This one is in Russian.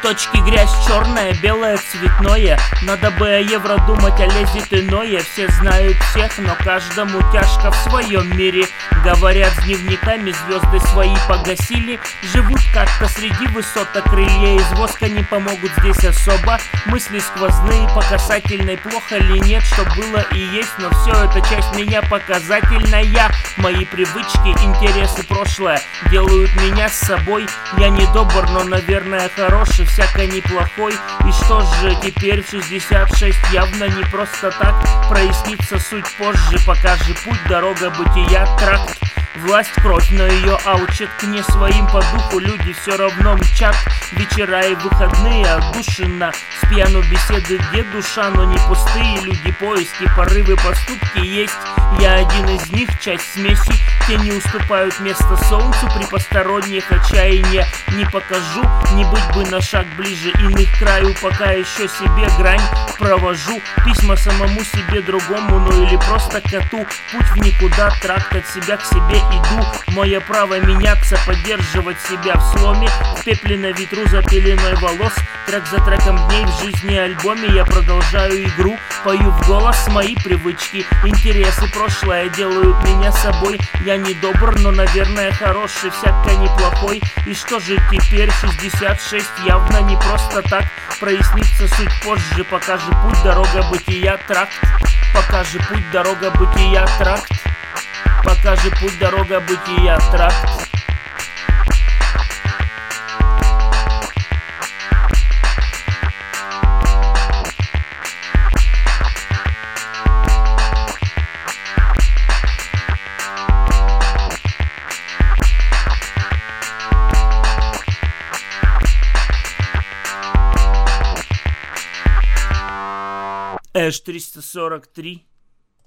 Точки грязь черная, белое цветное. Надо бы о евро думать, а лезет иное. Все знают всех, но каждому тяжко в своем мире. Говорят, с дневниками звезды свои погасили. Живут как-то среди высоток, крылья из воска не помогут здесь особо. Мысли сквозные, по касательной, плохо ли нет, что было и есть. Но все это часть меня показательная. Мои привычки, интересы, прошлое делают меня с собой. Я не добр, но, наверное, хороший, всяко неплохой. И что же теперь в 66 явно не просто так. Прояснится суть позже, пока же путь, дорога бытия, тракт. Власть кровь, но ее аучит к не своим по духу. Люди все равно мчат. Вечера и выходные отдушина. С пьяну беседы, где душа, но не пустые люди. Поиски, порывы, поступки есть. Я один из них, часть смеси. Те не уступают место солнцу. При посторонних отчаяния не покажу. Не быть бы на шаг ближе иных краю. Пока еще себе грань провожу. Письма самому себе, другому, ну или просто коту. Путь в никуда, тракт от себя к себе иду. Мое право меняться, поддерживать себя в сломе. В пепле на ветру за пеленой волос. Трек за треком дней в жизни альбоме. Я продолжаю игру, пою в голос мои привычки. Интересы, прошлое делают меня собой. Я не добр, но, наверное, хороший, всяко неплохой. И что же теперь 66 явно не просто так. Прояснится суть позже, пока же путь, дорога бытия, тракт. Пока же путь, дорога бытия, тракт. Пока же путь, дорога бытия, тракт. Эш 343.